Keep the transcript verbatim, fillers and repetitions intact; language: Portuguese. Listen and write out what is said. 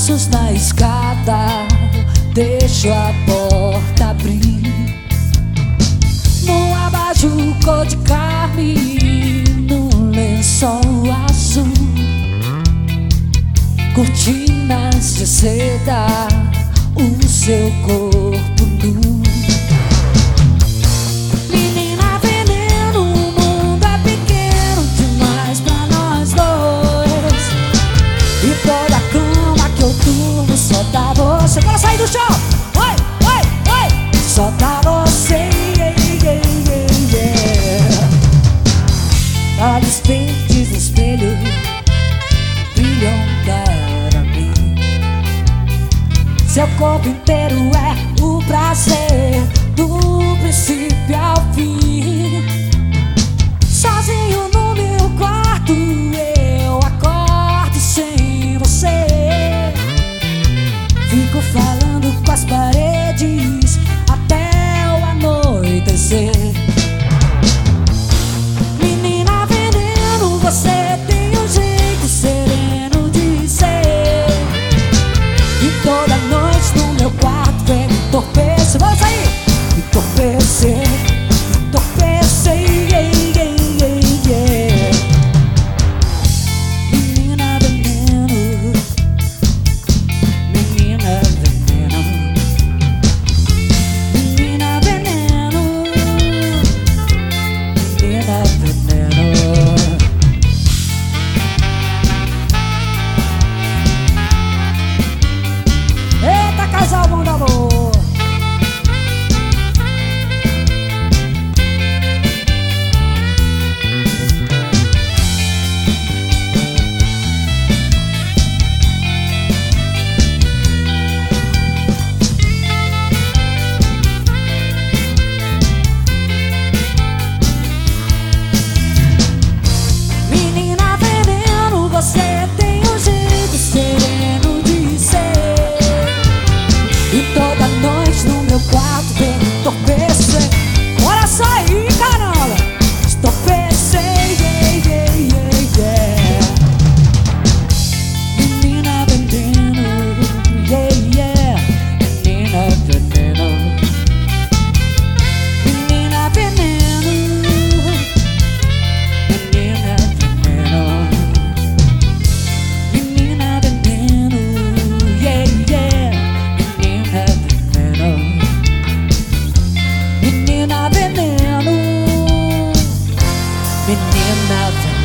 passos na escada, deixo a porta abrir. No abajur cor de carne, no lençol azul, cortinas de seda, o seu corpo nu. Menina veneno, o mundo é pequeno demais pra nós dois, e toda a cama que eu durmo só dá você. Bora sair do chão! Oi, oi, oi! Só dá você, yeah, yeah, yeah, yeah. Olhos verdes no espelho brilham para mim. Seu corpo inteiro é o prazer, do princípio ao fim. Sozinho no meu quarto eu acordo sem você. Fico falando com as paredes até o anoitecer. Menina veneno, você tem um jeito sereno de ser, e toda noite no meu quarto vem me entorpecer. Vamos sair! Me entorpecer, me entorpecer, yeah, yeah, yeah, yeah. Menina veneno, menina veneno, menina veneno, menina veneno. Eita, casal bom da amor! Menina veneno, você tem um jeito sereno de ser, e toda noite no meu quarto vem me entorpecer. Bora sair, caramba! Entorpecer, yeah, yeah, yeah, yeah. Menina veneno, yeah, yeah. Menina veneno, menina veneno, menina veneno, menina veneno, yeah, yeah. Menina veneno, menina veneno, menina veneno.